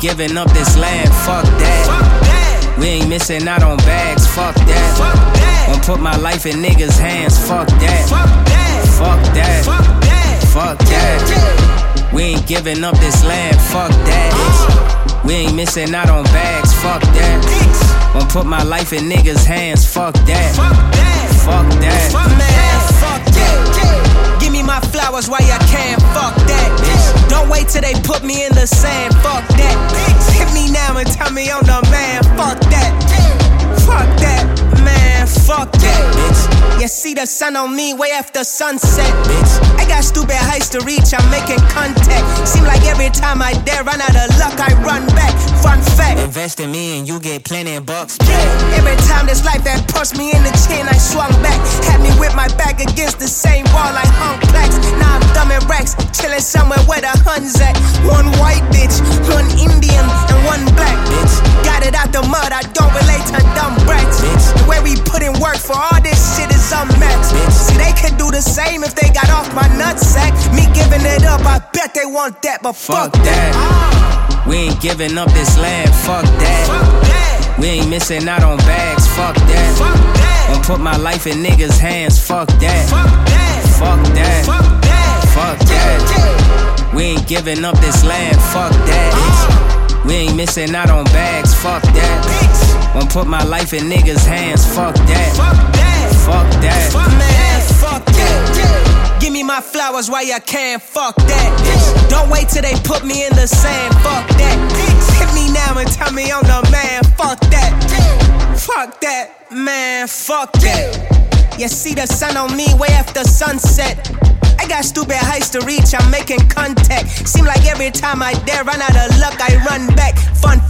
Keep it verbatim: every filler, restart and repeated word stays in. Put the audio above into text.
giving up this land, fuck that. Fuck that. We ain't missing out on bags, fuck that. Fuck that. Won't put my life in niggas' hands, fuck that. Fuck that. Fuck that. Fuck that. Fuck that. We ain't giving up this land, fuck that. We ain't missing out on bags, fuck that. Won't put my life in niggas' hands, fuck that. Fuck that. Fuck that. Fuck man, fuck that. Give me my flowers while I can, fuck that. Don't wait till they put me in the sand, fuck that. Hit me now and tell me I'm the man, fuck that. Fuck that, man, fuck that. You see the sun on me way after sunset. I got stupid heights to reach, I'm making contact. Seem like every time I dare run out of luck, I run back. Fun fact, invest in me and you get plenty of bucks. yeah. Every time this life that punched me in the chin, I swung back. Had me with my back against the same wall like hung plaques. Now I'm dumbing racks, chilling somewhere where the Huns at. One white bitch, one Indian, and one black bitch. Got it out the mud, I don't relate to dumb brats. The way we put in work for all this shit is unmatched. See, they could do the same if they got off my nutsack. Me giving it up, I bet they want that, but fuck, Fuck that. We ain't giving up this land, fuck that. Fuck that. We ain't missing out on bags, fuck that. Fuck that. Won't put my life in niggas' hands, fuck that. Fuck that. Fuck that. Fuck that. Fuck that. We ain't giving up this land, fuck that. We ain't missing out on bags, fuck that. Won't put my life in niggas' hands, fuck that. Fuck that. Fuck that. Fuck man, fuck that. Give me my flowers while I can, fuck that. Don't wait till they put me in the sand, fuck that. Hit me now and tell me I'm the man, fuck that. Fuck that, man, fuck that. You see the sun on me way after sunset. I got stupid heights to reach, I'm making contact. Seem like every time I dare run out of luck, I run back. Fun